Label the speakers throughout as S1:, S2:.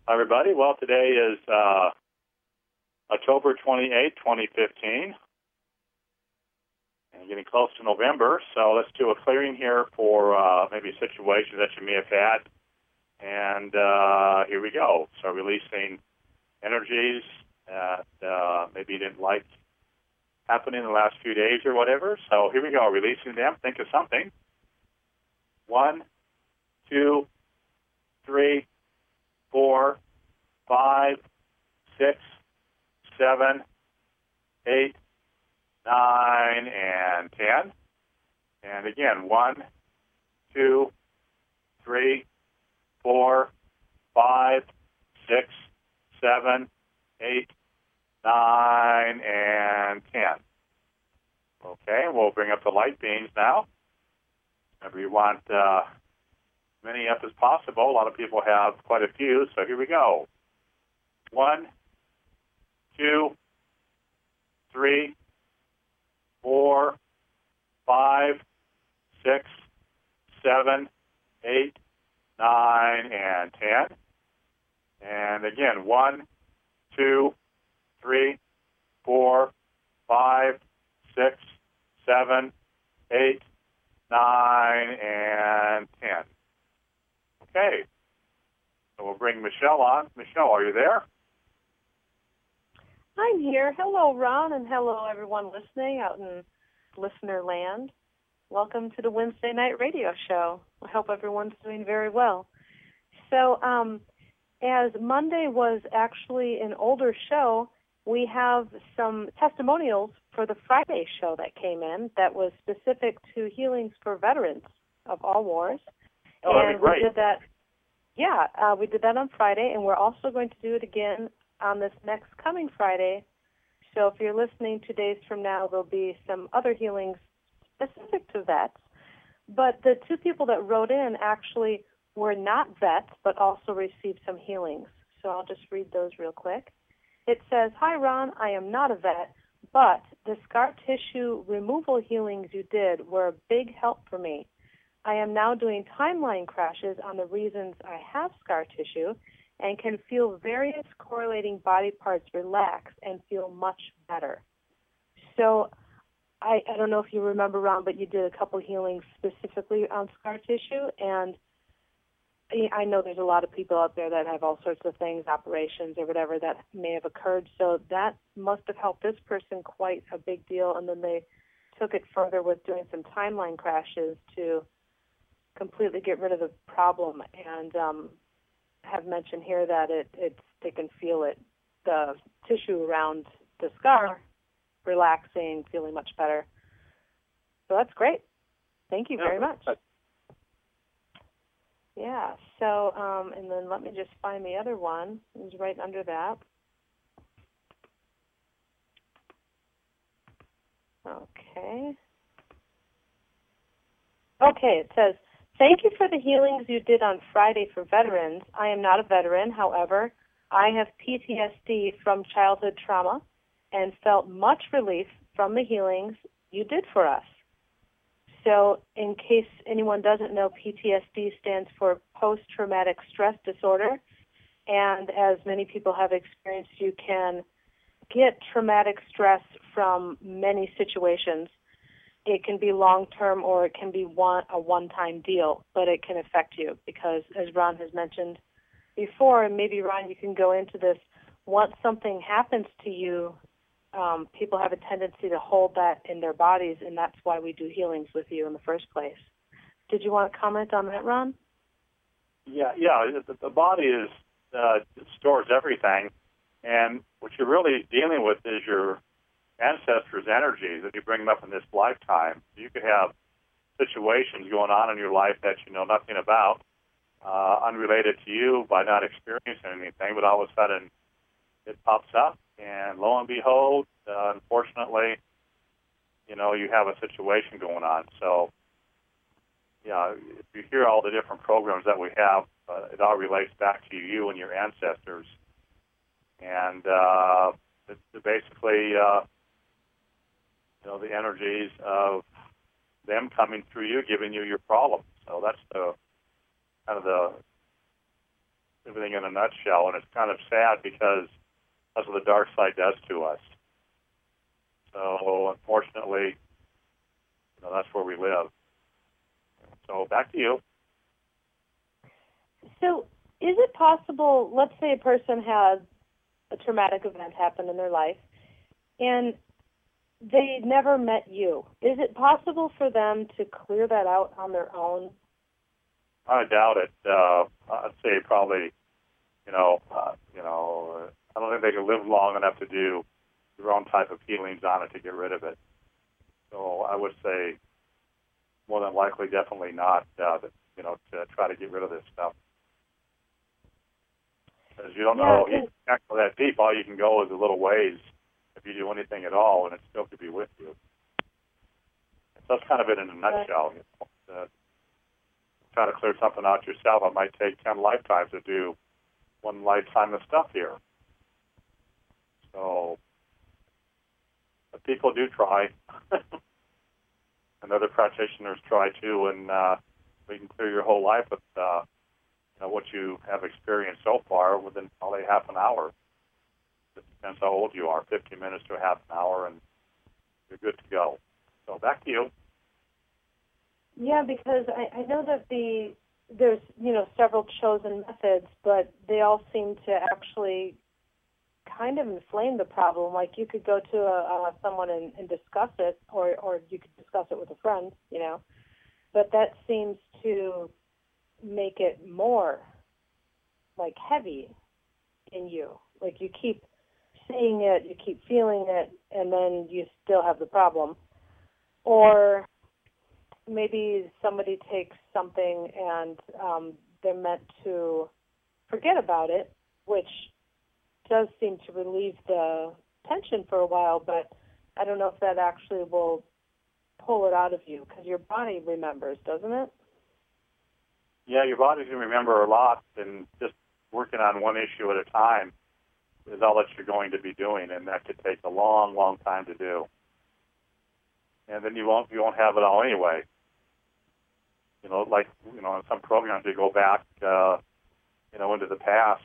S1: Hi, everybody. Well, today is October 28, 2015, and getting close to November, so let's do a clearing here for maybe situations that you may have had, and here we go. So releasing energies that maybe you didn't like happening in the last few days or whatever, so here we go, releasing them. Think of something. 1, 2, 3, 4, 5, 6, 7, 8, 9, and 10. And again, 1, 2, 3, 4, 5, 6, 7, 8, 9, and 10. Okay, we'll bring up the light beams now. If you want many up as possible. A lot of people have quite a few, so here we go. 1, 2, 3, 4, 5, 6, 7, 8, 9, and 10. And again, 1, 2, 3, 4, 5, 6, 7, 8, 9, and 10. Okay. So we'll bring Michelle on. Michelle, are you there?
S2: I'm here. Hello, Ron, and hello, everyone listening out in listener land. Welcome to the Wednesday night radio show. I hope everyone's doing very well. So, as Monday was actually an older show, we have some testimonials for the Friday show that came in that was specific to healings for veterans of all wars.
S1: Oh, that'd be great.
S2: We did that. Yeah, we did that on Friday, and we're also going to do it again on this next coming Friday. So if you're listening 2 days from now, there'll be some other healings specific to vets. But the two people that wrote in actually were not vets, but also received some healings. So I'll just read those real quick. It says, "Hi, Ron, I am not a vet, but the scar tissue removal healings you did were a big help for me. I am now doing timeline crashes on the reasons I have scar tissue and can feel various correlating body parts relax and feel much better." So I don't know if you remember, Ron, but you did a couple healings specifically on scar tissue, and I know there's a lot of people out there that have all sorts of things, operations or whatever that may have occurred, so that must have helped this person quite a big deal, and then they took it further with doing some timeline crashes to completely get rid of the problem, and have mentioned here that they can feel it, the tissue around the scar relaxing, feeling much better. So that's great. Thank you very much. Yeah, so, and then let me just find the other one. It was right under that. Okay. Okay, it says, "Thank you for the healings you did on Friday for veterans. I am not a veteran. However, I have PTSD from childhood trauma and felt much relief from the healings you did for us." So in case anyone doesn't know, PTSD stands for post-traumatic stress disorder. And as many people have experienced, you can get traumatic stress from many situations. It can be long-term or it can be a one-time deal, but it can affect you because, as Ron has mentioned before, and maybe, Ron, you can go into this, once something happens to you, people have a tendency to hold that in their bodies, and that's why we do healings with you in the first place. Did you want to comment on that, Ron?
S1: Yeah. The body stores everything, and what you're really dealing with is your ancestors' energies that you bring up in this lifetime. You could have situations going on in your life that you know nothing about, unrelated to you by not experiencing anything, but all of a sudden it pops up, and lo and behold, unfortunately, you have a situation going on. So, if you hear all the different programs that we have, it all relates back to you and your ancestors. And basically, the energies of them coming through you, giving you your problems. So that's the kind of everything in a nutshell, and it's kind of sad because that's what the dark side does to us. So unfortunately, that's where we live. So back to you.
S2: So is it possible, let's say a person has a traumatic event happen in their life, and they never met you. Is it possible for them to clear that out on their own?
S1: I doubt it. I'd say probably, I don't think they can live long enough to do their own type of healings on it to get rid of it. So I would say more than likely, definitely not, to try to get rid of this stuff. Because you don't know, you can't go that deep. All you can go is a little ways if you do anything at all, and it still could be with you. So that's kind of it in a nutshell. Try to clear something out yourself. It might take 10 lifetimes to do one lifetime of stuff here. So, but people do try. And other practitioners try too, and we can clear your whole life with what you have experienced so far within probably half an hour. It depends how old you are, 15 minutes to a half an hour, and you're good to go. So back to you.
S2: Yeah, because I know that there's several chosen methods, but they all seem to actually kind of inflame the problem. Like you could go to someone and discuss it, or you could discuss it with a friend, but that seems to make it more like heavy in you. Like you keep seeing it, you keep feeling it, and then you still have the problem. Or maybe somebody takes something and they're meant to forget about it, which does seem to relieve the tension for a while, but I don't know if that actually will pull it out of you, because your body remembers, doesn't it?
S1: Yeah, your body can remember a lot, and just working on one issue at a time is all that you're going to be doing, and that could take a long, long time to do. And then you won't have it all anyway. In some programs you go back, into the past,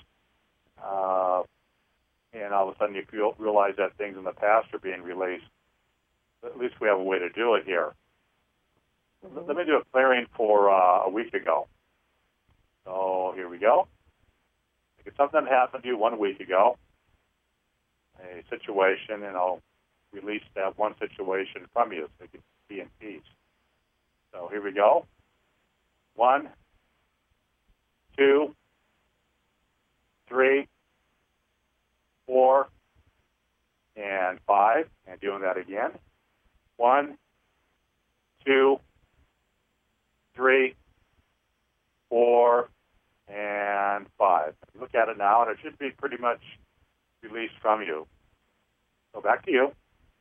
S1: and all of a sudden you realize that things in the past are being released. At least we have a way to do it here. Mm-hmm. Let me do a clearing for a week ago. So here we go. If something happened to you 1 week ago, a situation, and I'll release that one situation from you so you can be in peace. So here we go. 1, 2, 3, 4, and 5. And doing that again. 1, 2, 3, 4, and 5. Look at it now, and it should be pretty much released from you. So back to you.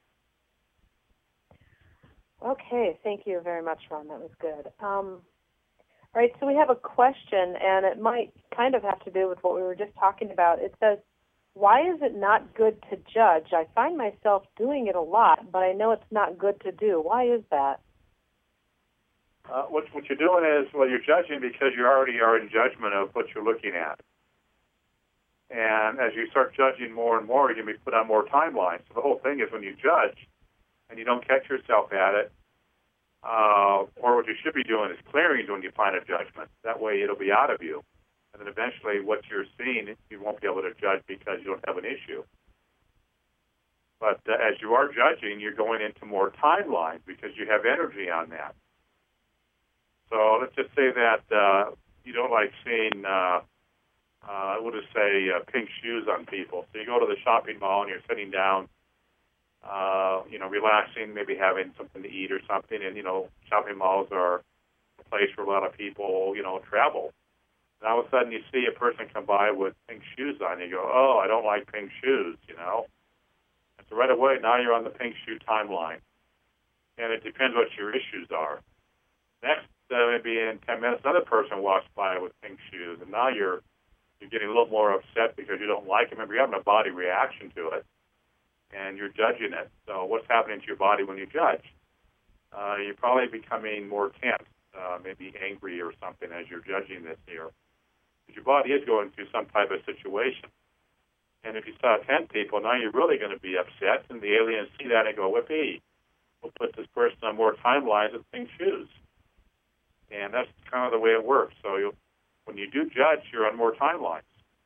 S2: Okay, thank you very much, Ron. That was good. All right, so we have a question, and it might kind of have to do with what we were just talking about. It says, why is it not good to judge? I find myself doing it a lot, but I know it's not good to do. Why is that?
S1: What you're doing is, you're judging because you already are in judgment of what you're looking at. And as you start judging more and more, you're going to be put on more timelines. So the whole thing is when you judge and you don't catch yourself at it, or what you should be doing is clearing when you find a judgment. That way it'll be out of you. And then eventually what you're seeing, you won't be able to judge because you don't have an issue. But as you are judging, you're going into more timelines because you have energy on that. So let's just say that you don't like seeing, we'll just say, pink shoes on people. So you go to the shopping mall and you're sitting down, relaxing, maybe having something to eat or something. And, shopping malls are a place where a lot of people, travel. And all of a sudden you see a person come by with pink shoes on. You go, oh, I don't like pink shoes, And so right away, now you're on the pink shoe timeline. And it depends what your issues are. Next, maybe in 10 minutes, another person walks by with pink shoes, and now you're getting a little more upset because you don't like it. Remember, you're having a body reaction to it, and you're judging it. So what's happening to your body when you judge? You're probably becoming more tense, maybe angry or something as you're judging this here. Your body is going through some type of situation. And if you saw 10 people, now you're really going to be upset, and the aliens see that and go, whippy, we'll put this person on more timelines with pink shoes. And that's kind of the way it works. So when you do judge, you're on more timelines.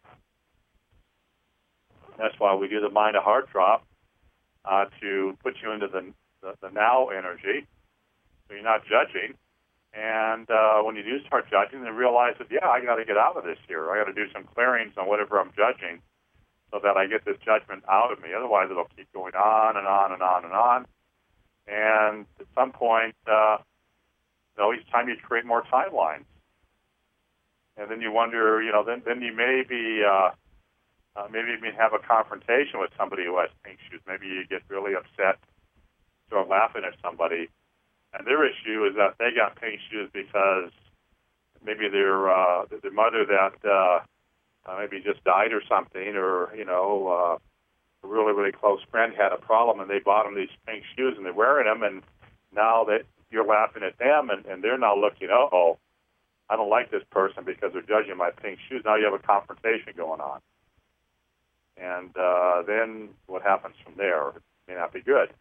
S1: That's why we do the mind to heart drop to put you into the now energy, so you're not judging. And when you do start judging, then realize that, yeah, I got to get out of this here. I got to do some clearings on whatever I'm judging so that I get this judgment out of me. Otherwise, it'll keep going on and on and on and on. And at some point, each time you create more timelines. And then you wonder, then you maybe even have a confrontation with somebody who has pink shoes. Maybe you get really upset, start laughing at somebody. And their issue is that they got pink shoes because maybe their mother that maybe just died or something, or a really, really close friend had a problem, and they bought them these pink shoes, and they're wearing them, and now that you're laughing at them, and they're now looking, I don't like this person because they're judging my pink shoes. Now you have a confrontation going on. And then what happens from there may not be good.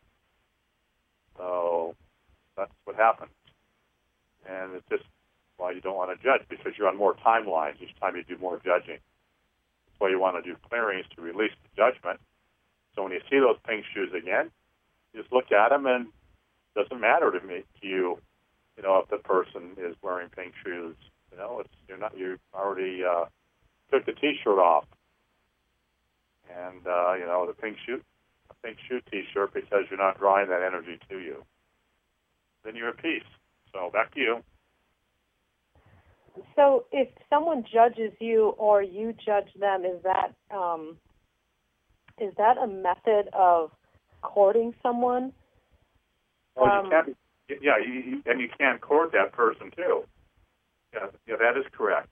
S1: So that's what happens. And it's just why you don't want to judge, because you're on more timelines each time you do more judging. That's why you want to do clearings to release the judgment. So when you see those pink shoes again, you just look at them, and it doesn't matter to you, if the person is wearing pink shoes. You already took the T-shirt off, and the pink shoe T-shirt, because you're not drawing that energy to you. Then you're at peace. So back to you.
S2: So if someone judges you or you judge them, is that a method of courting someone?
S1: Well, you can. Yeah, and you can court that person too. Yeah, that is correct.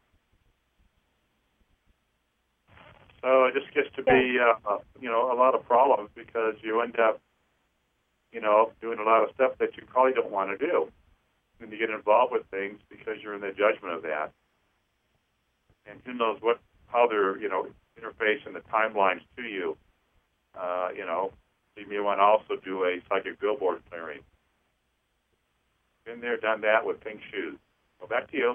S1: So it just gets to be, a lot of problems, because you end up, doing a lot of stuff that you probably don't want to do. And you get involved with things because you're in the judgment of that. And who knows how they're, interfacing the timelines to you. You may want to also do a psychic billboard clearing. Been there, done that with pink shoes. So back to you.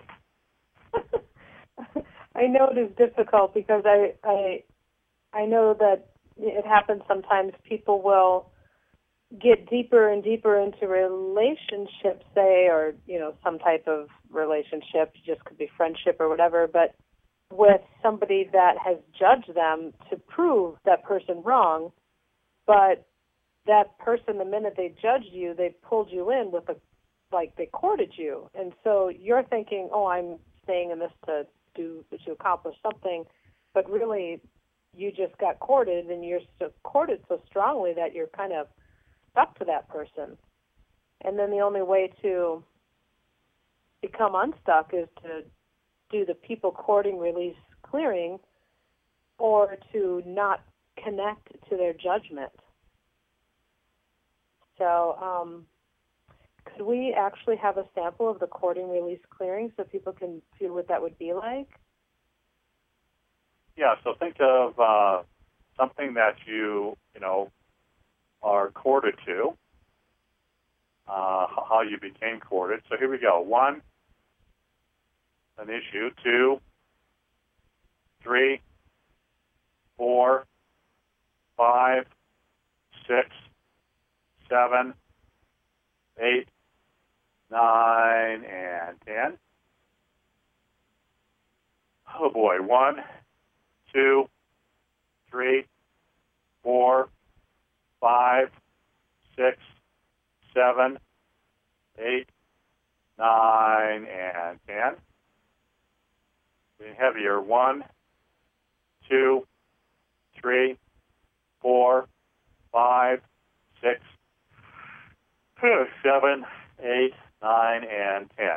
S2: I know it is difficult, because I know that it happens sometimes. People will get deeper and deeper into relationships, say, or some type of relationship. It just could be friendship or whatever, but with somebody that has judged them to prove that person wrong. But that person, the minute they judged you, they pulled you in with they courted you. And so you're thinking, I'm staying in this to accomplish something, but really you just got courted, and you're courted so strongly that you're kind of stuck to that person. And then the only way to become unstuck is to do the people courting release clearing, or to not connect to their judgment. So could we actually have a sample of the courting release clearing so people can feel what that would be like?
S1: Yeah, so think of something that you are courted to, how you became courted. So here we go. 1, an issue. 2, 3, 4, 5, 6, 7, 8, 9, and 10. Oh boy. 1, 2, 3, 4, 5, 6, 7, 8, 9, and 10. Getting heavier. 1, 2, 3, 4, 5, 6, 7, 8, 9, and 10.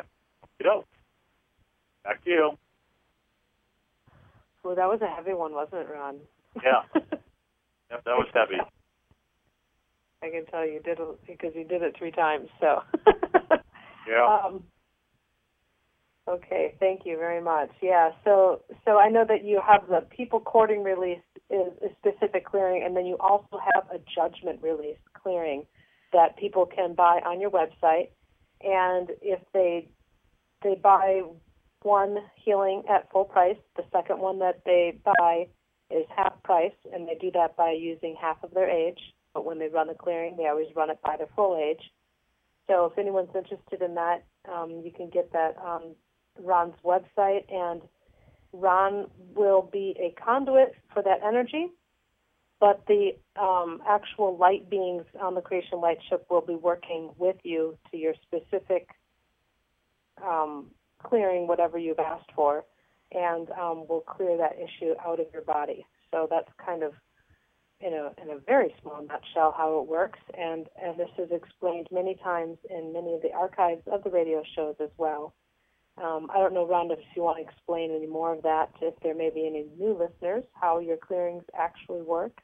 S1: Back to you.
S2: Well, that was a heavy one, wasn't it, Ron?
S1: Yeah. Yep, that was heavy.
S2: I can tell you did it because you did it 3 times. So.
S1: Yeah.
S2: Okay, thank you very much. Yeah, so I know that you have the people courting release is a specific clearing, and then you also have a judgment release clearing that people can buy on your website. And if they buy one healing at full price, the second one that they buy is half price, and they do that by using half of their age. But when they run the clearing, they always run it by their full age. So if anyone's interested in that, you can get that on Ron's website, and Ron will be a conduit for that energy, but the actual light beings on the Creation Light Ship will be working with you to your specific clearing, whatever you've asked for, and will clear that issue out of your body. So that's kind of in a very small nutshell how it works, and this is explained many times in many of the archives of the radio shows as well. I don't know, Rhonda, if you want to explain any more of that, if there may be any new listeners, how your clearings actually work.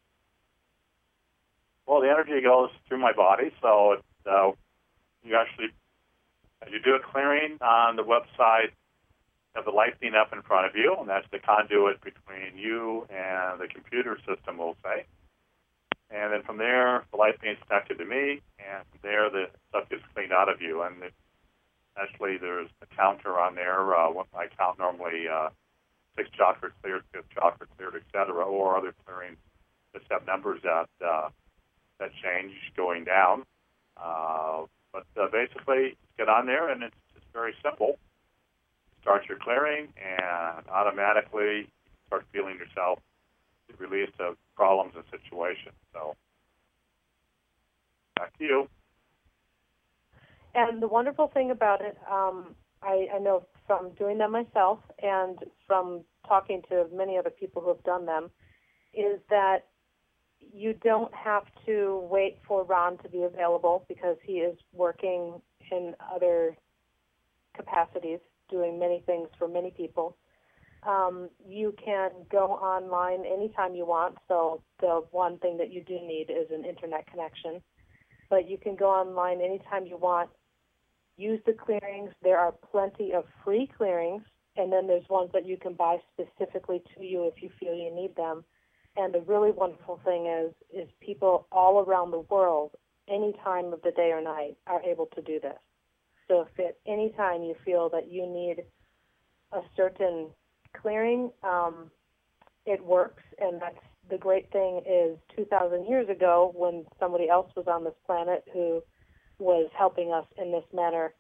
S1: Well, the energy goes through my body, so you actually, as you do a clearing on the website, you have the light being up in front of you, and that's the conduit between you and the computer system, we'll say. And then from there, the light being connected to me, and from there, the stuff gets cleaned out of you. And actually, there's a counter on there. I count normally 6 chakras cleared, 5th chakra cleared, etc., or other clearings that have numbers that change going down. But basically, get on there, and it's very simple. Start your clearing, and automatically start feeling yourself released of problems and situations. So, back to you.
S2: And the wonderful thing about it, I know from doing them myself and from talking to many other people who have done them, is that you don't have to wait for Ron to be available because he is working in other capacities, doing many things for many people. You can go online anytime you want, so the one thing that you do need is an internet connection. But you can go online anytime you want, use the clearings. There are plenty of free clearings, and then there's ones that you can buy specifically to you if you feel you need them. And the really wonderful thing is people all around the world, any time of the day or night, are able to do this. So if at any time you feel that you need a certain clearing, it works. And that's the great thing is 2,000 years ago when somebody else was on this planet who was helping us in this manner,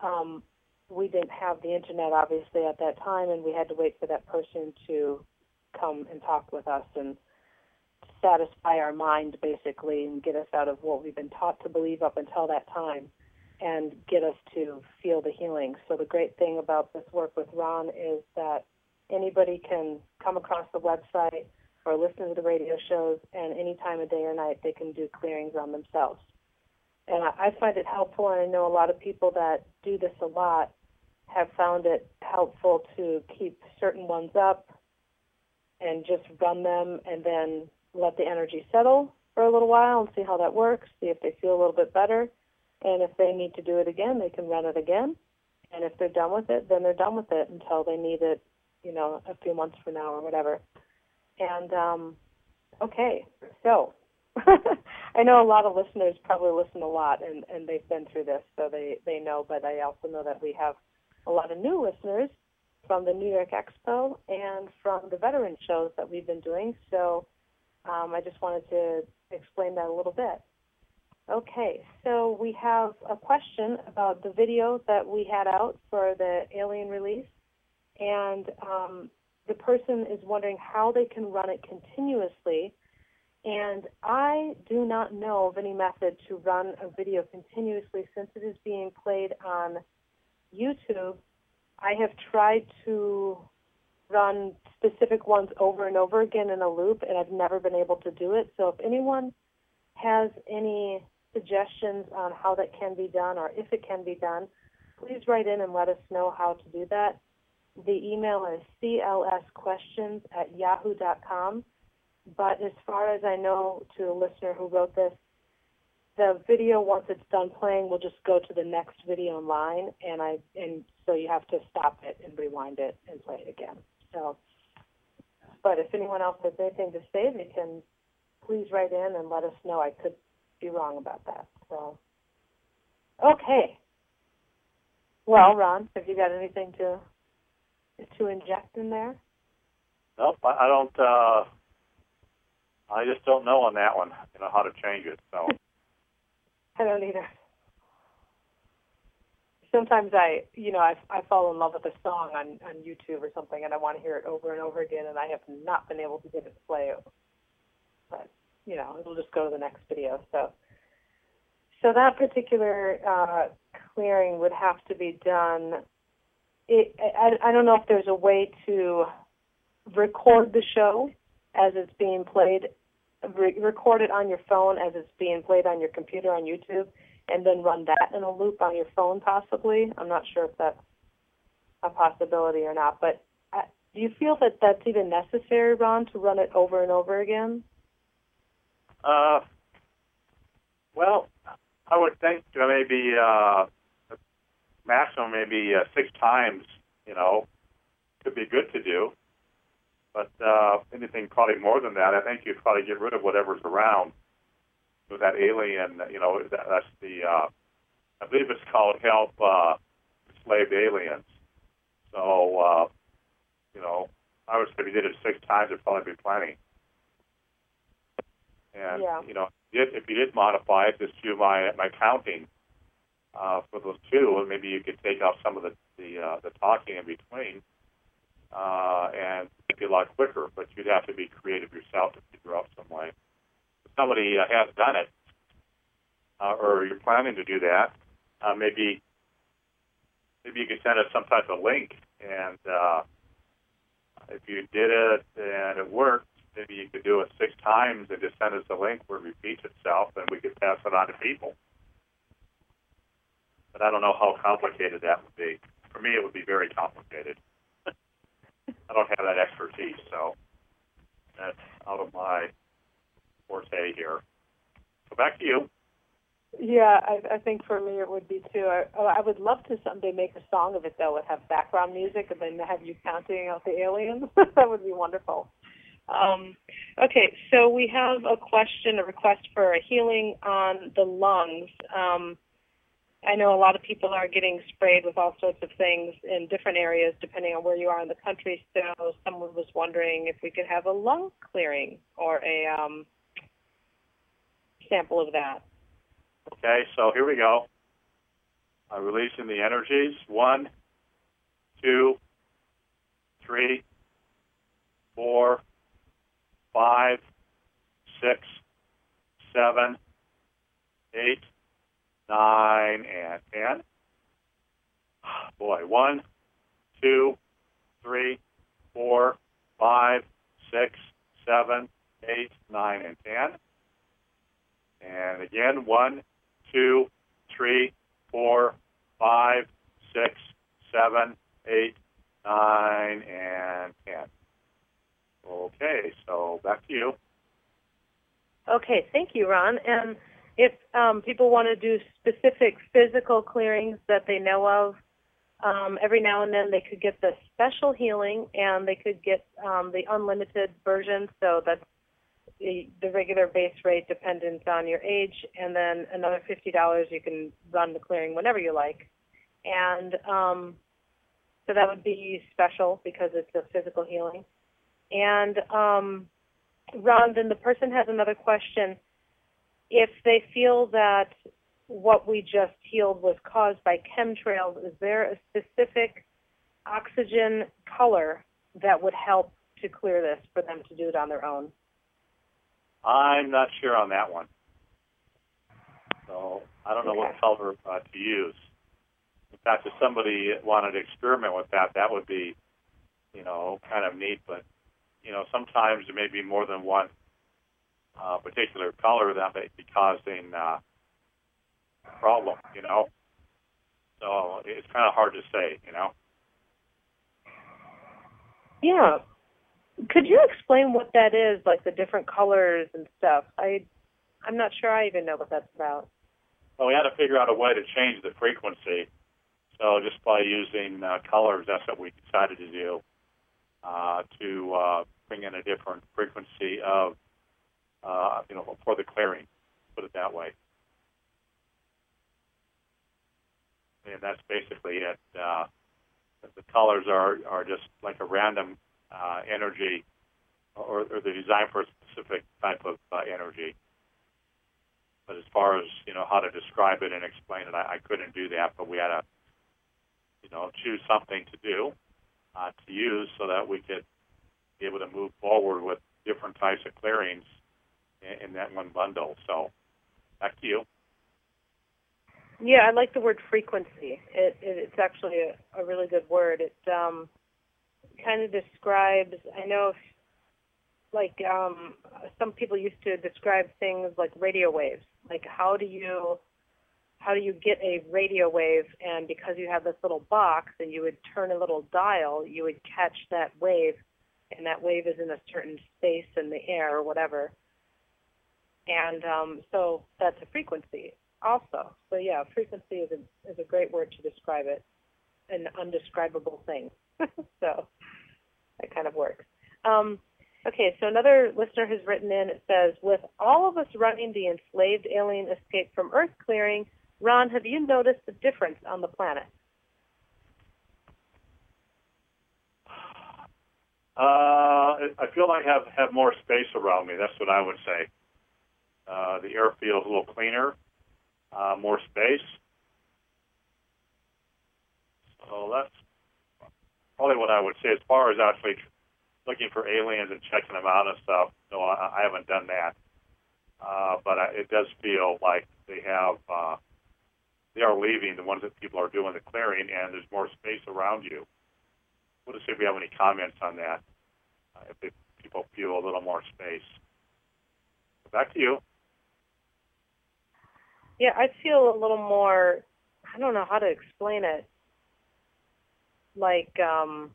S2: we didn't have the internet obviously at that time, and we had to wait for that person to come and talk with us and satisfy our mind basically and get us out of what we've been taught to believe up until that time and get us to feel the healing. So the great thing about this work with Ron is that anybody can come across the website or listen to the radio shows, and any time of day or night they can do clearings on themselves. And I find it helpful, and I know a lot of people that do this a lot have found it helpful to keep certain ones up and just run them and then let the energy settle for a little while and see how that works, see if they feel a little bit better. And if they need to do it again, they can run it again. And if they're done with it, then they're done with it until they need it, a few months from now or whatever. And, okay, so I know a lot of listeners probably listen a lot, and they've been through this, so they know, but I also know that we have a lot of new listeners from the New York Expo and from the veteran shows that we've been doing, so I just wanted to explain that a little bit. Okay, so we have a question about the video that we had out for the alien release, and the person is wondering how they can run it continuously. And I do not know of any method to run a video continuously since it is being played on YouTube. I have tried to run specific ones over and over again in a loop, and I've never been able to do it. So if anyone has any suggestions on how that can be done or if it can be done, please write in and let us know how to do that. The email is clsquestions@yahoo.com. But as far as I know, to a listener who wrote this, the video, once it's done playing, will just go to the next video in line, and so you have to stop it and rewind it and play it again. So, but if anyone else has anything to say, they can please write in and let us know. I could be wrong about that. So, okay. Well, Ron, have you got anything to inject in there?
S1: Nope, I don't. I just don't know on that one. How to change it. So.
S2: I don't either. Sometimes I fall in love with a song on YouTube or something, and I want to hear it over and over again, and I have not been able to get it to play. But it'll just go to the next video. So that particular clearing would have to be done. I don't know if there's a way to record the show as it's being played, record it on your phone as it's being played on your computer on YouTube, and then run that in a loop on your phone possibly. I'm not sure if that's a possibility or not, but do you feel that that's even necessary, Ron, to run it over and over again?
S1: Well, I would think maybe maximum maybe 6 times, could be good to do. But anything probably more than that, I think you'd probably get rid of whatever's around with that alien. That's the I believe it's called Help Enslaved Aliens. So I would say if you did it 6 times, it'd probably be plenty. And if you did modify it, just do my counting for those 2, maybe you could take out some of the talking in between. And it'd be a lot quicker, but you'd have to be creative yourself to figure out some way. If somebody has done it, or you're planning to do that, maybe you could send us some type of link, and if you did it and it worked, maybe you could do it 6 times and just send us a link where it repeats itself, and we could pass it on to people. But I don't know how complicated that would be. For me, it would be very complicated. I don't have that expertise, so that's out of my forte here. So back to you.
S2: Yeah, I think for me it would be too. I would love to someday make a song of it, though, and have background music, and then have you counting out the aliens. That would be wonderful. Okay, so we have a request for a healing on the lungs. I know a lot of people are getting sprayed with all sorts of things in different areas depending on where you are in the country, so someone was wondering if we could have a lung clearing or a sample of that.
S1: Okay, so here we go. Releasing the energies. 1, 2, 3, 4, 5, 6, 7, 8, 9, and 10. Boy, 1, 2, 3, 4, 5, 6, 7, 8, 9, and 10. And again, 1, 2, 3, 4, 5, 6, 7, 8, 9, and 10. Okay, so back to you.
S2: Okay, thank you, Ron. And if people want to do specific physical clearings that they know of, every now and then they could get the special healing, and they could get the unlimited version, so that's the regular base rate dependent on your age, and then another $50 you can run the clearing whenever you like. And so that would be special because it's a physical healing. And Ron, then the person has another question. If they feel that what we just healed was caused by chemtrails, is there a specific oxygen color that would help to clear this for them to do it on their own?
S1: I'm not sure on that one. So I don't know what color to use. In fact, if somebody wanted to experiment with that, that would be, kind of neat. But, sometimes there may be more than one particular color that may be causing a problem, So it's kind of hard to say,
S2: Yeah. Could you explain what that is, like the different colors and stuff? I I'm not sure I even know what that's about.
S1: Well, we had to figure out a way to change the frequency. So just by using colors, that's what we decided to do, to bring in a different frequency of, for the clearing, put it that way. And that's basically it. The colors are just like a random energy, or they're designed for a specific type of energy. But as far as how to describe it and explain it, I couldn't do that. But we had to choose something to do, to use, so that we could be able to move forward with different types of clearings in that one bundle. So back to you.
S2: Yeah, I like the word frequency. It's actually a really good word. It kind of describes, I know, some people used to describe things like radio waves. Like how do you get a radio wave, and because you have this little box and you would turn a little dial, you would catch that wave, and that wave is in a certain space in the air or whatever. And so that's a frequency also. So yeah, frequency is a great word to describe it, an undescribable thing. So that kind of works. Okay, so another listener has written in. It says, with all of us running the enslaved alien escape from Earth clearing, Ron, have you noticed a difference on the planet?
S1: I feel like I have more space around me. That's what I would say. The air feels a little cleaner, more space. So that's probably what I would say. As far as actually looking for aliens and checking them out and stuff, no, I haven't done that. But it does feel like they are leaving, the ones that people are doing the clearing, and there's more space around you. We'll just see if we have any comments on that, if people feel a little more space. Back to you.
S2: Yeah, I feel a little more, I don't know how to explain it, like I'm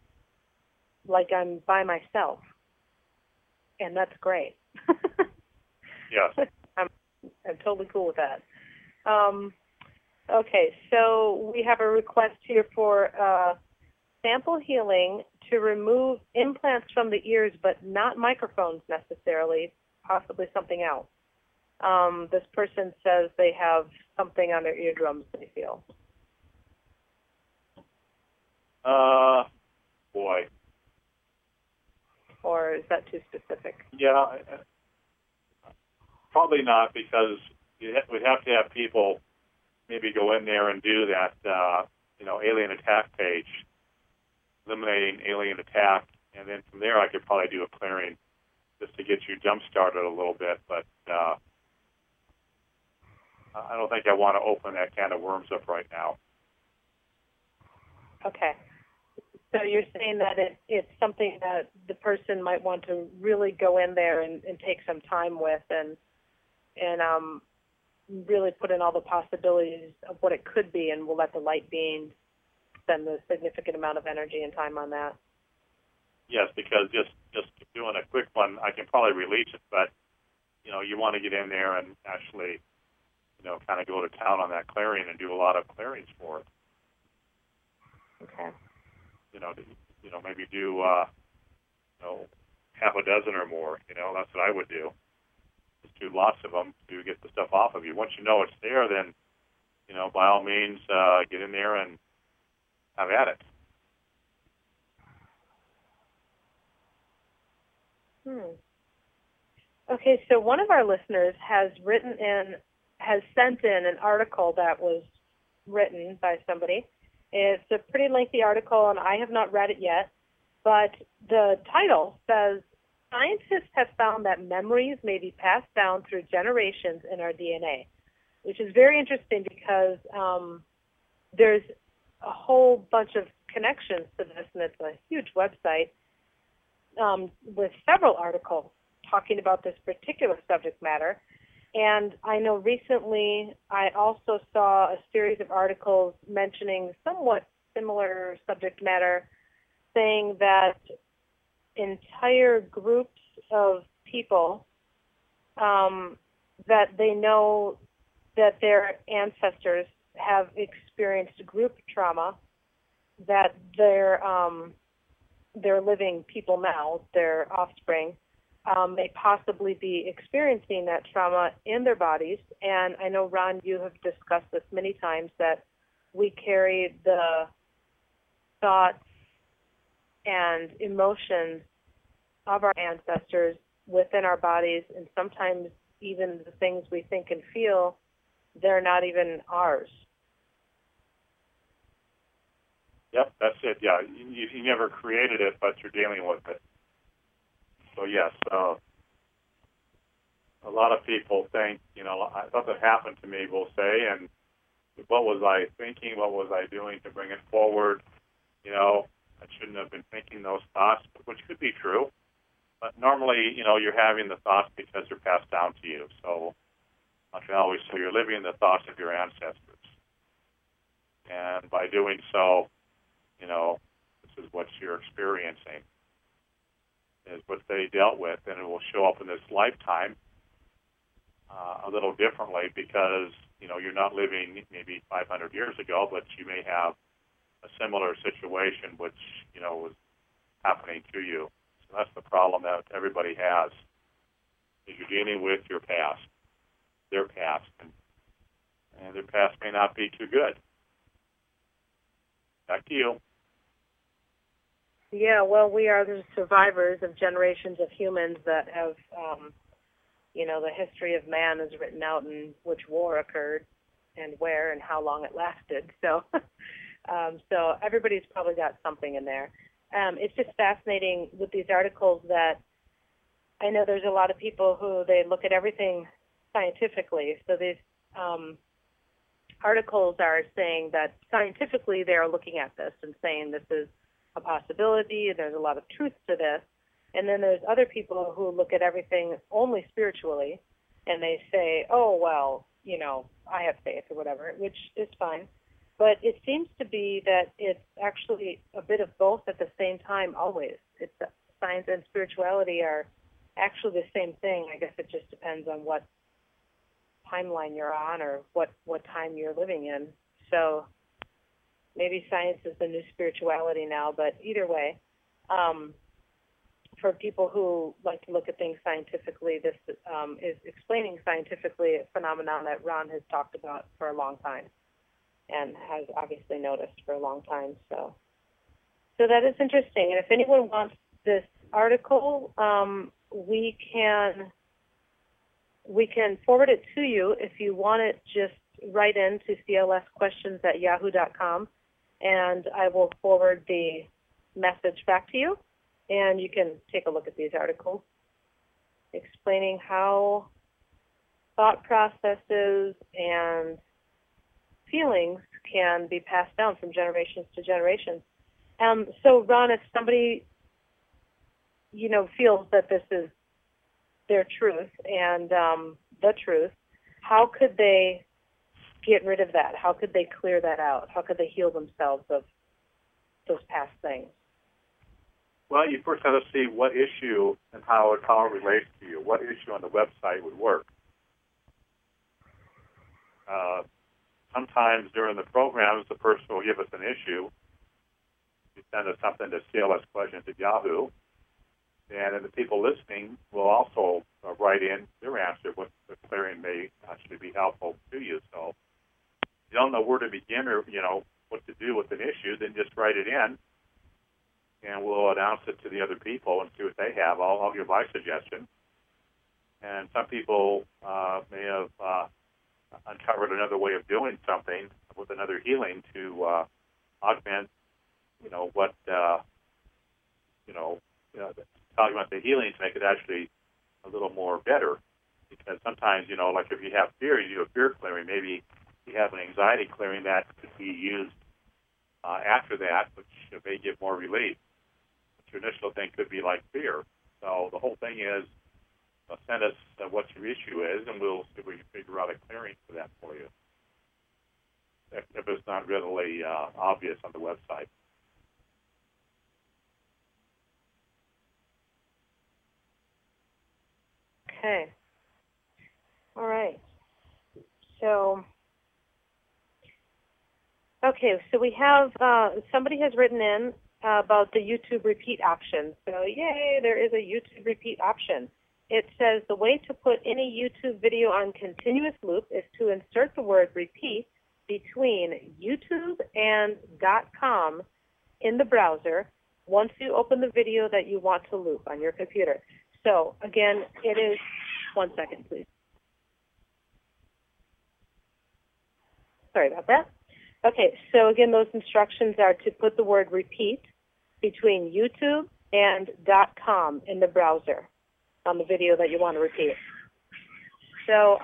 S2: by myself, and that's great.
S1: Yes.
S2: I'm totally cool with that. Okay, so we have a request here for sample healing to remove implants from the ears, but not microphones necessarily, possibly something else. This person says they have something on their eardrums, they feel.
S1: Boy.
S2: Or is that too specific?
S1: Yeah, probably not, because we'd have to have people maybe go in there and do that, alien attack page, eliminating alien attack, and then from there I could probably do a clearing just to get you jump-started a little bit, but I don't think I want to open that can of worms up right now.
S2: Okay. So you're saying that it's something that the person might want to really go in there and take some time with and really put in all the possibilities of what it could be, and we'll let the light beings spend a significant amount of energy and time on that.
S1: Yes, because just doing a quick one, I can probably release it, but you want to get in there and actually kind of go to town on that clearing and do a lot of clearings for it.
S2: Okay.
S1: Maybe do half a dozen or more. That's what I would do. Just do lots of them to get the stuff off of you. Once you know it's there, then by all means get in there and have at it.
S2: Okay, so one of our listeners has sent in an article that was written by somebody. It's a pretty lengthy article, and I have not read it yet, but the title says, scientists have found that memories may be passed down through generations in our DNA, which is very interesting because there's a whole bunch of connections to this, and it's a huge website with several articles talking about this particular subject matter. And I know recently I also saw a series of articles mentioning somewhat similar subject matter, saying that entire groups of people that they know that their ancestors have experienced group trauma, that they're living people now, their offspring, may possibly be experiencing that trauma in their bodies. And I know, Ron, you have discussed this many times, that we carry the thoughts and emotions of our ancestors within our bodies, and sometimes even the things we think and feel, they're not even ours.
S1: Yep, that's it. Yeah, you never created it, but you're dealing with it. So yes, a lot of people think, something happened to me, we'll say, and what was I thinking? What was I doing to bring it forward? I shouldn't have been thinking those thoughts, which could be true. But normally, you're having the thoughts because they're passed down to you. So, like I always say, you're living the thoughts of your ancestors. And by doing so, this is what you're experiencing, is what they dealt with, and it will show up in this lifetime a little differently because, you're not living maybe 500 years ago, but you may have a similar situation which, was happening to you. So that's the problem that everybody has, is you're dealing with your past, their past, and their past may not be too good. Back to you.
S2: Yeah, well, we are the survivors of generations of humans that have, the history of man is written out in which war occurred and where and how long it lasted. So, so everybody's probably got something in there. It's just fascinating with these articles that I know there's a lot of people who they look at everything scientifically. So these articles are saying that scientifically they are looking at this and saying this is a possibility, and there's a lot of truth to this. And then there's other people who look at everything only spiritually, and they say, oh, well, I have faith or whatever, which is fine. But it seems to be that it's actually a bit of both at the same time always. It's science and spirituality are actually the same thing. I guess it just depends on what timeline you're on or what time you're living in. So maybe science is the new spirituality now, but either way, for people who like to look at things scientifically, this is explaining scientifically a phenomenon that Ron has talked about for a long time and has obviously noticed for a long time. So that is interesting. And if anyone wants this article, we can forward it to you. If you want it, just write in to clsquestions@yahoo.com, and I will forward the message back to you, and you can take a look at these articles explaining how thought processes and feelings can be passed down from generations to generations. So, Ron, if somebody, feels that this is their truth and the truth, how could they get rid of that? How could they clear that out? How could they heal themselves of those past things?
S1: Well, you first have to see what issue and how it relates to you. What issue on the website would work? Sometimes during the programs, the person will give us an issue. You send us something to clsquestions at Yahoo, and then the people listening will also write in their answer. What the clearing may actually be helpful to you. So if you don't know where to begin or what to do with an issue, then just write it in, and we'll announce it to the other people and see what they have. I'll give my suggestion. And some people may have uncovered another way of doing something with another healing to augment, augment the healing to make it actually a little more better. Because sometimes, like if you have fear, you do a fear clearing. Maybe you have an anxiety clearing that could be used after that, which may give more relief. But your initial thing could be like fear. So the whole thing is, send us what your issue is, and we'll see if we can figure out a clearing for that for you, if it's not readily obvious on the website.
S2: Okay. All right. So, okay, so we have, somebody has written in about the YouTube repeat option. So, yay, there is a YouTube repeat option. It says the way to put any YouTube video on continuous loop is to insert the word repeat between YouTube and .com in the browser once you open the video that you want to loop on your computer. So, again, it is, one second, please. Sorry about that. Okay, so again, those instructions are to put the word repeat between YouTube and .com in the browser on the video that you want to repeat. So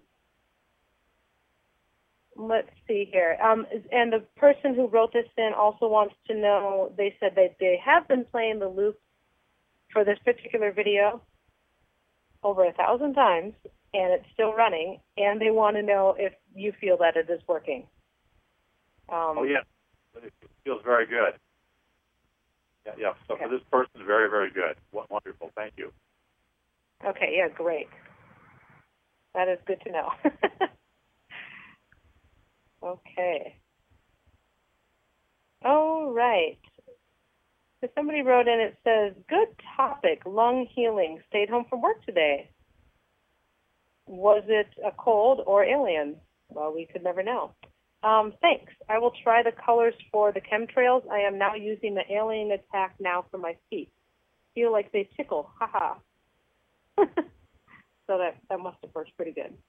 S2: let's see here. And the person who wrote this in also wants to know, they said that they have been playing the loop for this particular video over 1,000 times, and it's still running, and they want to know if you feel that it is working.
S1: Oh, yeah. It feels very good. Yeah. So okay. For this person, very, very good. Wonderful. Thank you.
S2: Okay, yeah, great. That is good to know. Okay. All right. So somebody wrote in, it says, good topic, lung healing. Stayed home from work today. Was it a cold or alien? Well, we could never know. Thanks. I will try the colors for the chemtrails. I am now using the alien attack now for my feet. Feel like they tickle. Ha-ha. So that must have worked pretty good.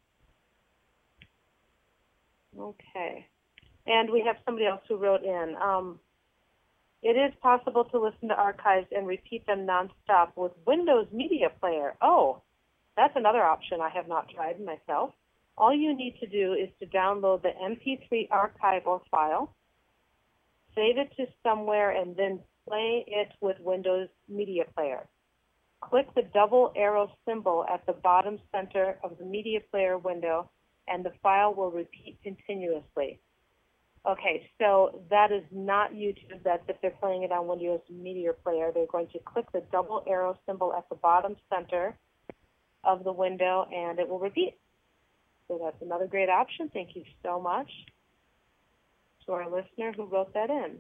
S2: Okay. And we have somebody else who wrote in. It is possible to listen to archives and repeat them nonstop with Windows Media Player. Oh, that's another option I have not tried myself. All you need to do is to download the MP3 archive or file, save it to somewhere, and then play it with Windows Media Player. Click the double arrow symbol at the bottom center of the Media Player window, and the file will repeat continuously. Okay, so that is not YouTube. That's if they're playing it on Windows Media Player. They're going to click the double arrow symbol at the bottom center of the window, and it will repeat. So that's another great option. Thank you so much to our listener who wrote that in.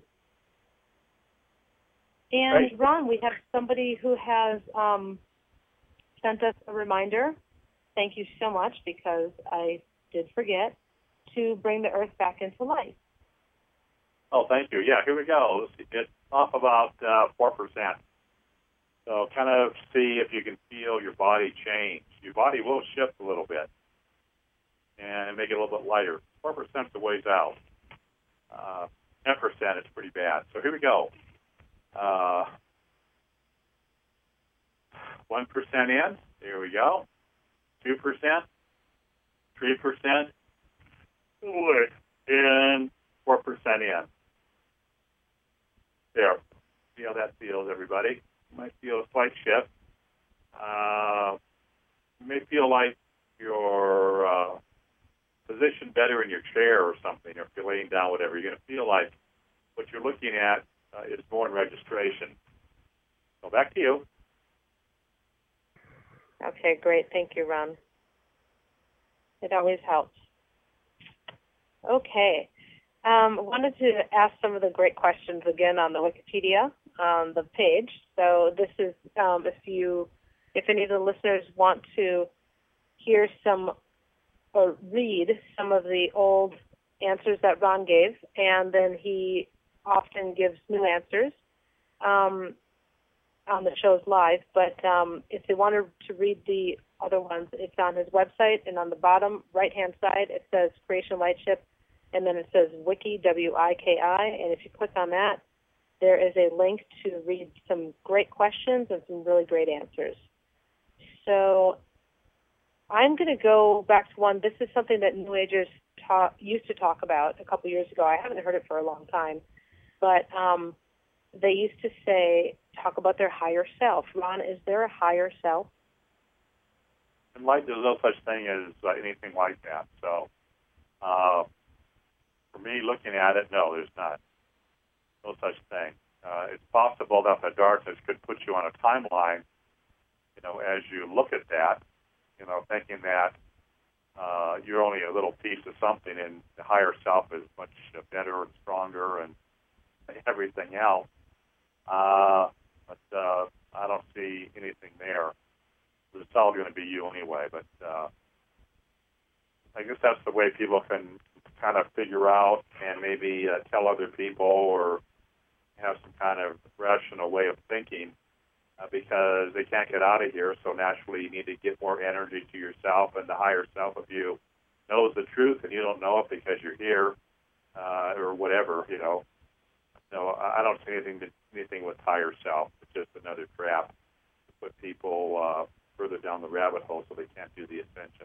S2: And, right. Ron, we have somebody who has sent us a reminder. Thank you so much, because I did forget to bring the Earth back into life.
S1: Oh, thank you. Yeah, here we go. It's off about 4%. So kind of see if you can feel your body change. Your body will shift a little bit and make it a little bit lighter. 4% is the ways out. 10% is pretty bad. So here we go. 1% in. Here we go. 2%. 3%. And 4% in. There. See how that feels, everybody. You might feel a slight shift. You may feel like you're positioned better in your chair or something, or if you're laying down, whatever. You're going to feel like what you're looking at is more in registration. So back to you.
S2: Okay, great. Thank you, Ron. It always helps. Okay. Wanted to ask some of the great questions again on the Wikipedia, on the page. So this is, if any of the listeners want to hear some or read some of the old answers that Ron gave, and then he often gives new answers on the shows live. But if they wanted to read the other ones, it's on his website, and on the bottom right-hand side it says Creation Lightship, and then it says Wiki, W-I-K-I, and if you click on that, there is a link to read some great questions and some really great answers. So I'm going to go back to one. This is something that New Agers used to talk about a couple years ago. I haven't heard it for a long time, but they used to talk about their higher self. Ron, is there a higher self?
S1: In light, there's no such thing as anything like that. So for me, looking at it, no, there's not. No such thing. It's possible that the darkness could put you on a timeline, as you look at that, thinking that you're only a little piece of something, and the higher self is much better and stronger and everything else. But I don't see anything there. It's all going to be you anyway. But I guess that's the way people can kind of figure out and maybe tell other people or have some kind of rational way of thinking because they can't get out of here. So naturally, you need to get more energy to yourself, and the higher self of you knows the truth, and you don't know it because you're here or whatever. No, I don't see anything with higher self. It's just another trap to put people further down the rabbit hole so they can't do the ascension.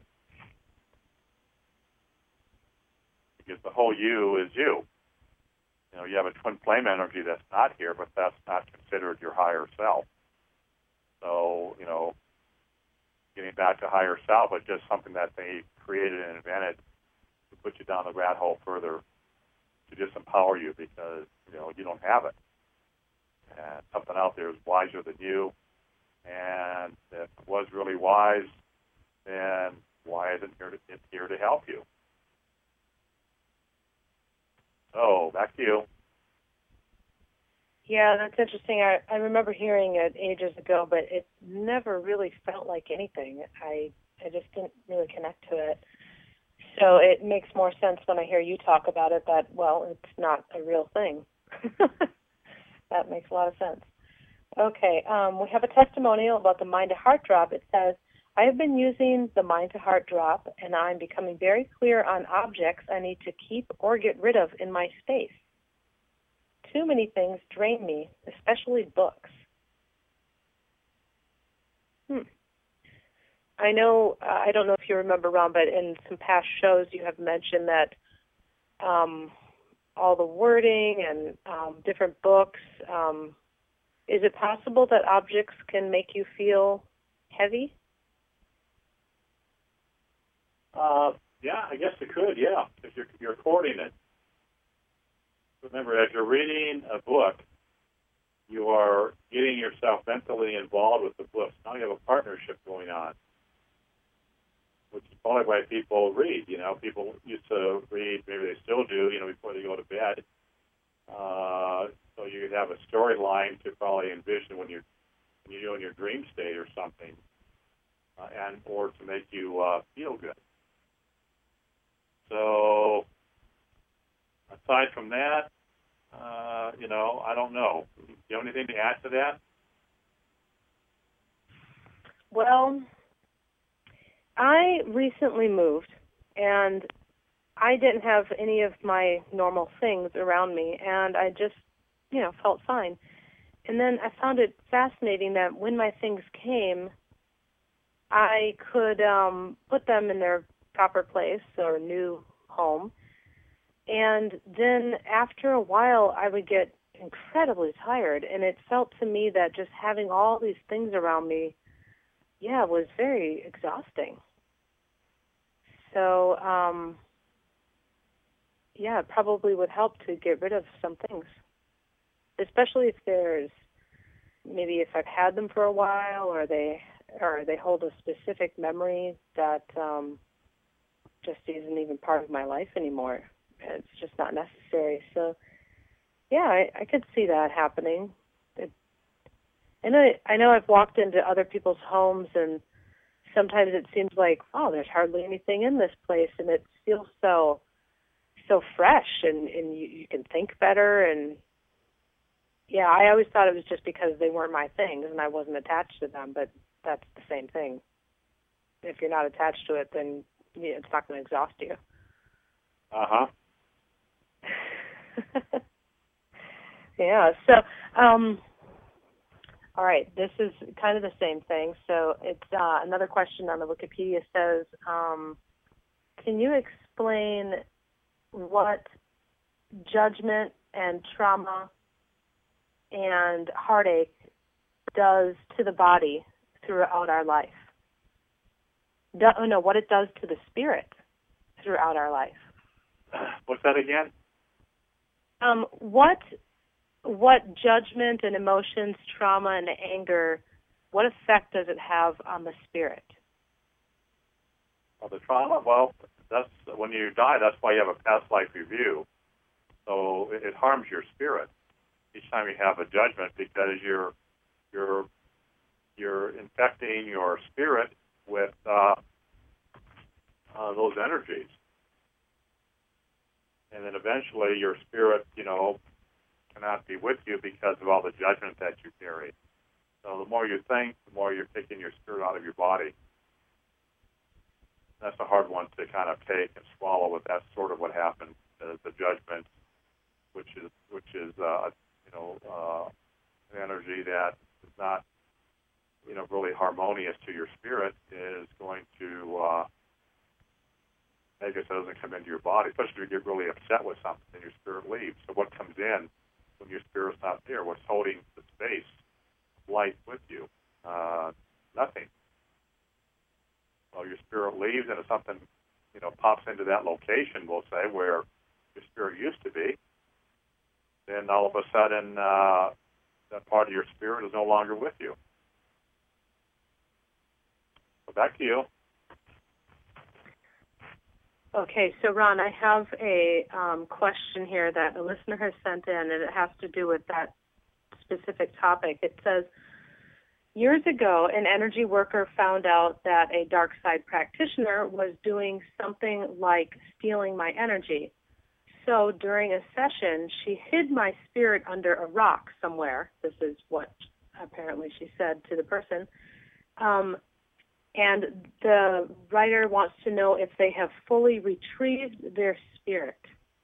S1: Because the whole you is you. You have a twin flame energy that's not here, but that's not considered your higher self. So, getting back to higher self is just something that they created and invented to put you down the rat hole further, to disempower you because, you don't have it. And something out there is wiser than you. And if it was really wise, then why isn't it here to help you? So, back to you.
S2: Yeah, that's interesting. I remember hearing it ages ago, but it never really felt like anything. I just didn't really connect to it. So it makes more sense when I hear you talk about it that, well, it's not a real thing. That makes a lot of sense. Okay, we have a testimonial about the mind-to-heart drop. It says, I have been using the mind-to-heart drop, and I'm becoming very clear on objects I need to keep or get rid of in my space. Too many things drain me, especially books. I know, I don't know if you remember, Ron, but in some past shows you have mentioned that all the wording and different books, is it possible that objects can make you feel heavy?
S1: Yeah, I guess it could, yeah, if you're courting it. Remember, as you're reading a book, you are getting yourself mentally involved with the book. Now you have a partnership going on, which is probably why people read. People used to read, maybe they still do, before they go to bed. So you have a storyline to probably envision when you're in your dream state or something, or to make you feel good. So aside from that, I don't know. Do you have anything to add to that?
S2: Well, I recently moved, and I didn't have any of my normal things around me, and I just, felt fine. And then I found it fascinating that when my things came, I could put them in their proper place or new home. And then after a while, I would get incredibly tired, and it felt to me that just having all these things around me, was very exhausting. So, it probably would help to get rid of some things, especially if I've had them for a while, or they hold a specific memory that just isn't even part of my life anymore. It's just not necessary. So, I could see that happening. I know I've walked into other people's homes, and sometimes it seems like, oh, there's hardly anything in this place, and it feels so fresh, and you can think better. And, I always thought it was just because they weren't my things and I wasn't attached to them, but that's the same thing. If you're not attached to it, then it's not going to exhaust you.
S1: Uh-huh.
S2: So, all right, this is kind of the same thing. So it's another question on the Wikipedia says, can you explain what judgment and trauma and heartache does to the body throughout our life? What it does to the spirit throughout our life.
S1: What's that again?
S2: What judgment and emotions, trauma and anger, what effect does it have on the spirit?
S1: Well, the trauma, well, that's when you die. That's why you have a past life review. So it harms your spirit each time you have a judgment because you're infecting your spirit with those energies, and then eventually your spirit, cannot be with you because of all the judgment that you carry. So the more you think, the more you're taking your spirit out of your body. That's a hard one to kind of take and swallow, but that's sort of what happened. The judgment, which is an energy that is not, really harmonious to your spirit, is going to make it so it doesn't come into your body, especially if you get really upset with something and your spirit leaves. So what comes in when your spirit's not there? What's holding the space, light with you? Nothing. Well, your spirit leaves, and if something, pops into that location, we'll say, where your spirit used to be, then all of a sudden, that part of your spirit is no longer with you. So back to you.
S2: Okay, so Ron, I have a question here that a listener has sent in, and it has to do with that specific topic. It says, years ago, an energy worker found out that a dark side practitioner was doing something like stealing my energy. So during a session, she hid my spirit under a rock somewhere. This is what apparently she said to the person. And the writer wants to know if they have fully retrieved their spirit.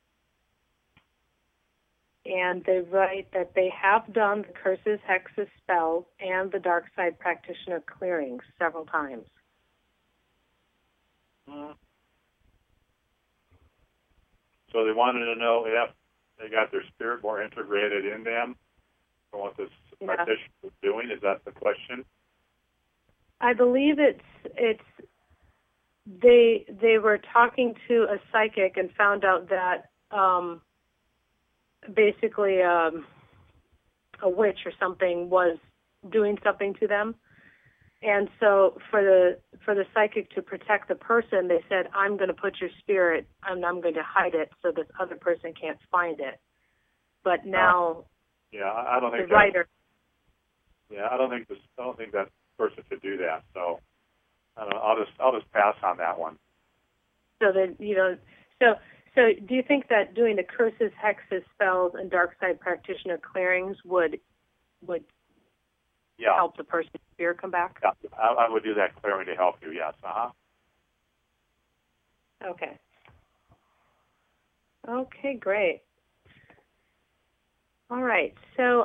S2: And they write that they have done the curses, hexes, spells, and the dark side practitioner clearings several times.
S1: So they wanted to know if they got their spirit more integrated in them from what this practitioner was doing. Is that the question?
S2: I believe it's they were talking to a psychic and found out that basically a witch or something was doing something to them, and so for the psychic to protect the person, they said, "I'm going to put your spirit and I'm going to hide it so this other person can't find it." But now,
S1: I don't think
S2: the writer.
S1: I don't think that person could do that. So I'll just pass on that one.
S2: So that So do you think that doing the curses, hexes, spells, and dark side practitioner clearings would help the person's spirit come back?
S1: Yeah, I would do that clearing to help you, yes.
S2: Okay. Okay, great. All right. So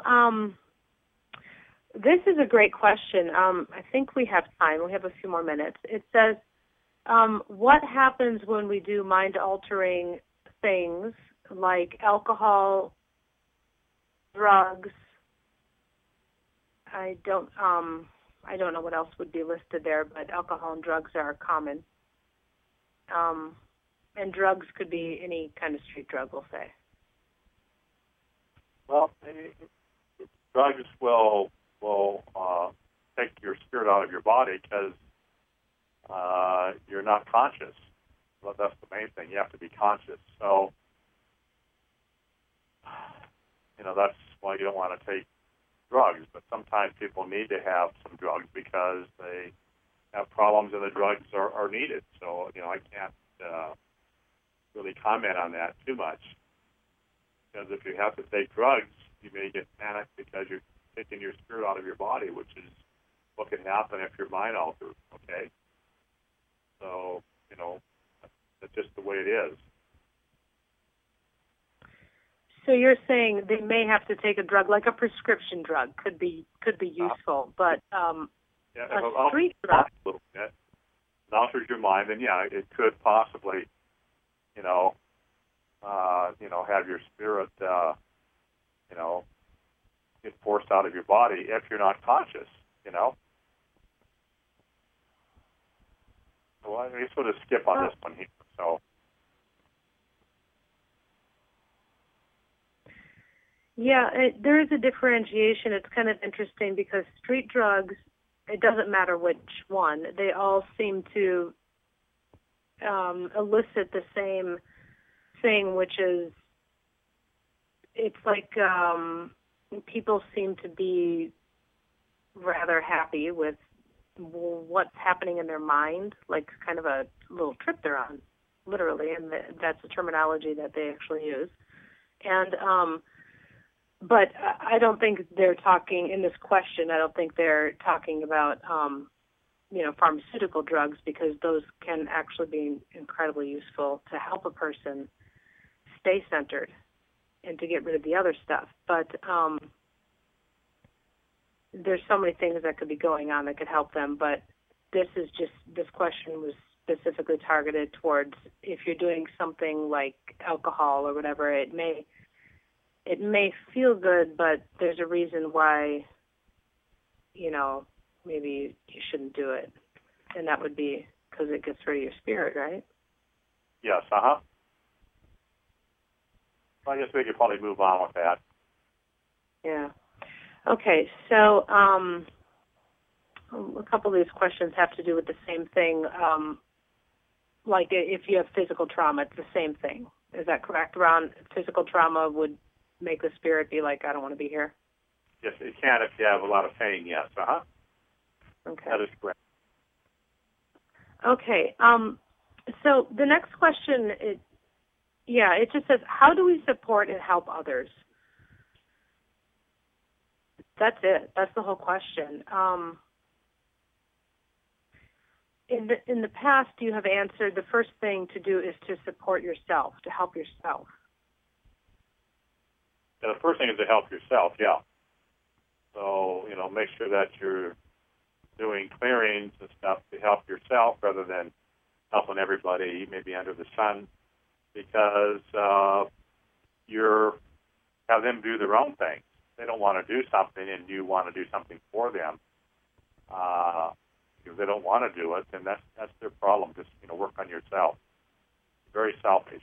S2: this is a great question. I think we have time. We have a few more minutes. It says, what happens when we do mind-altering things like alcohol, drugs? I don't know what else would be listed there, but alcohol and drugs are common. And drugs could be any kind of street drug, we'll say.
S1: Well, drugs will take your spirit out of your body because you're not conscious. Well, that's the main thing. You have to be conscious. So, that's why you don't want to take drugs. But sometimes people need to have some drugs because they have problems and the drugs are needed. So, I can't really comment on that too much. Because if you have to take drugs, you may get panicked because you're taking your spirit out of your body, which is what can happen if you're mind altered, okay? So, that's just the way it is.
S2: So you're saying they may have to take a drug, like a prescription drug, could be useful, but a street drug.
S1: A little bit. It alters your mind, and it could possibly, have your spirit, get forced out of your body if you're not conscious, So I sort of skip on this one here. So.
S2: Yeah, there is a differentiation. It's kind of interesting because street drugs, it doesn't matter which one, they all seem to elicit the same thing, which is it's like people seem to be rather happy with what's happening in their mind, like kind of a little trip they're on, literally, and that's the terminology that they actually use. And but I don't think they're talking in this question. I don't think they're talking about pharmaceutical drugs, because those can actually be incredibly useful to help a person stay centered and to get rid of the other stuff. But there's so many things that could be going on that could help them. But this question was specifically targeted towards if you're doing something like alcohol or whatever. It may feel good, but there's a reason why, maybe you shouldn't do it. And that would be because it gets rid of your spirit, right?
S1: Yes, Well, I guess we could probably move on with that.
S2: Yeah. Okay, so a couple of these questions have to do with the same thing. Like if you have physical trauma, it's the same thing. Is that correct, Ron? Physical trauma would make the spirit be like, I don't want to be here?
S1: Yes, it can if you have a lot of pain, yes.
S2: Okay.
S1: That is correct.
S2: Okay. So the next question, it just says, how do we support and help others? That's it. That's the whole question. In the past, you have answered the first thing to do is to support yourself, to help yourself.
S1: Yeah, the first thing is to help yourself, yeah. So, make sure that you're doing clearings and stuff to help yourself rather than helping everybody maybe under the sun, because you're have them do their own thing. They don't want to do something and you want to do something for them. If they don't want to do it, then that's their problem. Just work on yourself. Very selfish.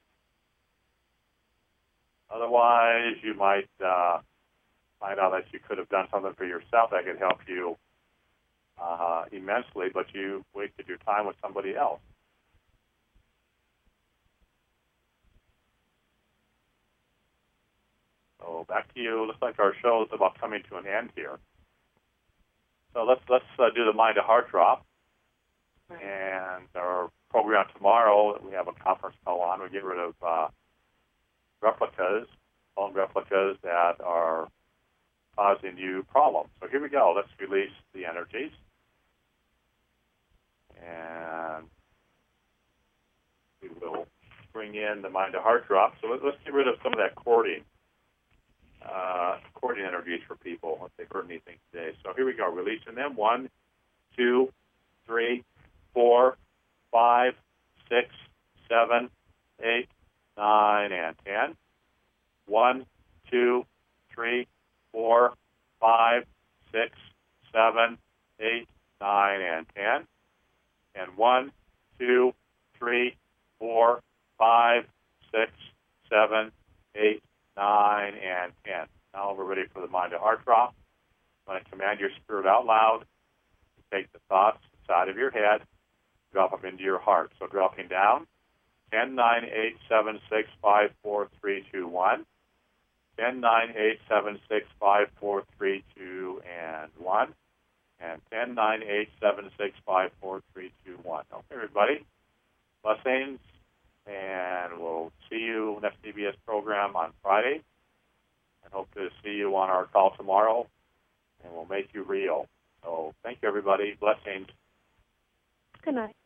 S1: Otherwise, you might find out that you could have done something for yourself that could help you immensely, but you wasted your time with somebody else. So back to you. Looks like our show is about coming to an end here. So let's do the Mind to Heart drop.
S2: Right.
S1: And our program tomorrow, we have a conference call on. We get rid of replicas, bone replicas that are causing you problems. So here we go. Let's release the energies. And we will bring in the Mind to Heart drop. So let's get rid of some of that cording energies for people if they've heard anything today. So here we go, releasing them. 1, 2, 3, 4, 5, 6, 7, 8, 9, and 10. 1, 2, 3, 4, 5, 6, 7, 8, 9, and 10. And 1, 2, 3, 4, 5, 6, 7, 8, 9, and 10. Now we're ready for the Mind to Heart drop. I'm going to command your spirit out loud. Take the thoughts inside of your head, drop them into your heart. So dropping down, 10, 9, 8, 7, 6, 5, 4, 3, 2, 1. 10, 9, 8, 7, 6, 5, 4, 3, 2, and 1. And 10, 9, 8, 7, 6, 5, 4, 3, 2, 1. Okay, everybody. Blessings. And we'll see you next CBS program on Friday. And hope to see you on our call tomorrow. And we'll make you real. So thank you, everybody. Blessings.
S2: Good night.